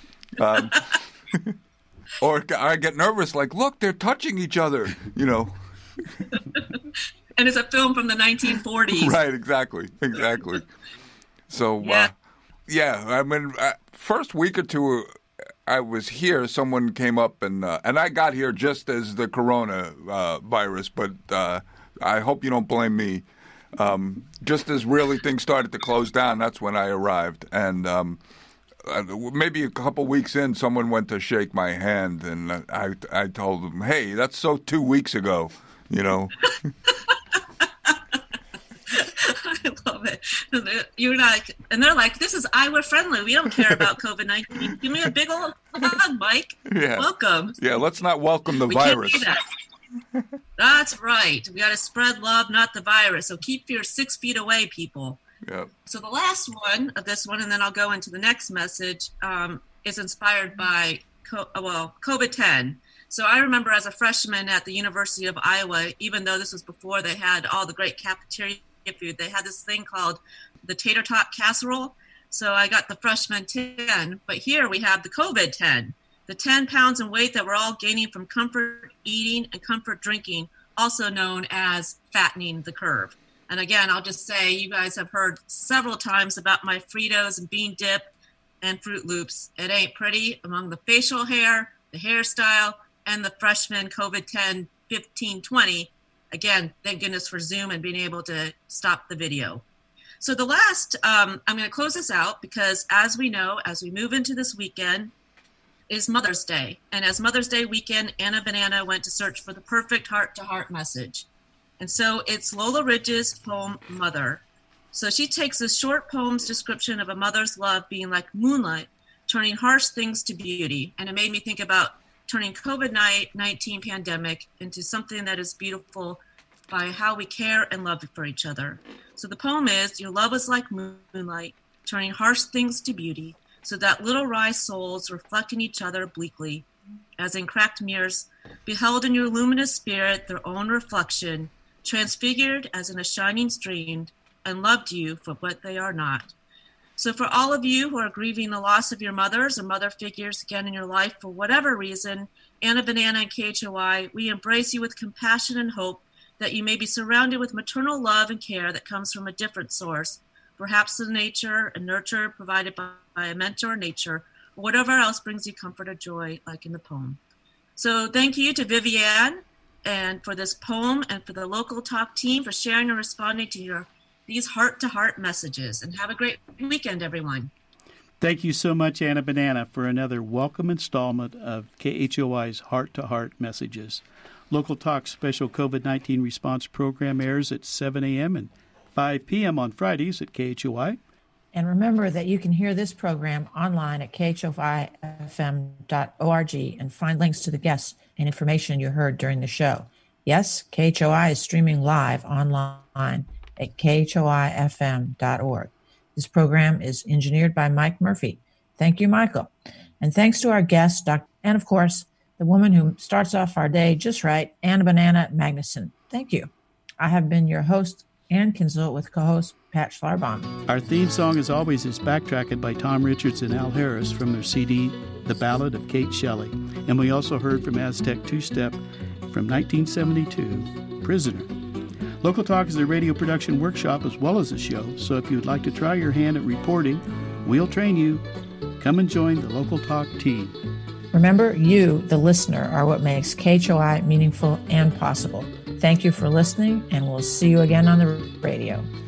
Or I get nervous, like, look, they're touching each other, you know. And it's a film from the 1940s. Right, exactly. So, I mean, first week or two I was here, someone came up and I got here just as the corona virus, but I hope you don't blame me. Just as really things started to close down, that's when I arrived. And maybe a couple weeks in, someone went to shake my hand, and I told them, hey, that's so 2 weeks ago, you know. I love it. You're like, and they're like, this is Iowa friendly. We don't care about COVID-19. Give me a big old hug, Mike. Yeah. Welcome. Yeah, let's not welcome the virus. Can't do that. That's right. We got to spread love, not the virus. So keep your 6 feet away, people. Yep. So the last one of this one, and then I'll go into the next message, is inspired by COVID-10. So I remember as a freshman at the University of Iowa, even though this was before they had all the great cafeteria food, they had this thing called the tater tot casserole. So I got the freshman 10, but here we have the COVID 10, the 10 pounds in weight that we're all gaining from comfort eating and comfort drinking, also known as fattening the curve. And again, I'll just say, you guys have heard several times about my Fritos and bean dip and Fruit Loops. It ain't pretty among the facial hair, the hairstyle, and the freshman COVID-10 15-20. Again, thank goodness for Zoom and being able to stop the video. So the last, I'm going to close this out because as we know, as we move into this weekend, is Mother's Day. And as Mother's Day weekend, Anna Banana went to search for the perfect heart-to-heart message. And so it's Lola Ridge's poem, Mother. So she takes a short poem's description of a mother's love being like moonlight, turning harsh things to beauty. And it made me think about turning COVID-19 pandemic into something that is beautiful by how we care and love for each other. So the poem is, your love is like moonlight, turning harsh things to beauty, so that little wry souls reflecting each other bleakly, as in cracked mirrors, beheld in your luminous spirit their own reflection, transfigured as in a shining stream, and loved you for what they are not. So for all of you who are grieving the loss of your mothers or mother figures again in your life for whatever reason, Anna Banana and KHOI, we embrace you with compassion and hope that you may be surrounded with maternal love and care that comes from a different source, perhaps the nature and nurture provided by a mentor nature, whatever else brings you comfort or joy, like in the poem. So thank you to Vivian and for this poem, and for the Local Talk team for sharing and responding to these heart-to-heart messages. And have a great weekend, everyone. Thank you so much, Anna Banana, for another welcome installment of KHOI's Heart to Heart Messages. Local Talk's special COVID-19 response program airs at 7 a.m. and 5 p.m. on Fridays at KHOI. And remember that you can hear this program online at khofm.org and find links to the guests and information you heard during the show. Yes, KHOI is streaming live online at khoifm.org. This program is engineered by Mike Murphy. Thank you, Michael. And thanks to our guest, and of course, the woman who starts off our day just right, Anna Banana Magnuson. Thank you. I have been your host, Ann Kinsel, with co-host Pat Schlarbaum. Our theme song, as always, is backtracked by Tom Richards and Al Harris from their CD, The Ballad of Kate Shelley. And we also heard from Aztec Two-Step from 1972, Prisoner. Local Talk is a radio production workshop as well as a show, so if you'd like to try your hand at reporting, we'll train you. Come and join the Local Talk team. Remember, you, the listener, are what makes KHOI meaningful and possible. Thank you for listening, and we'll see you again on the radio.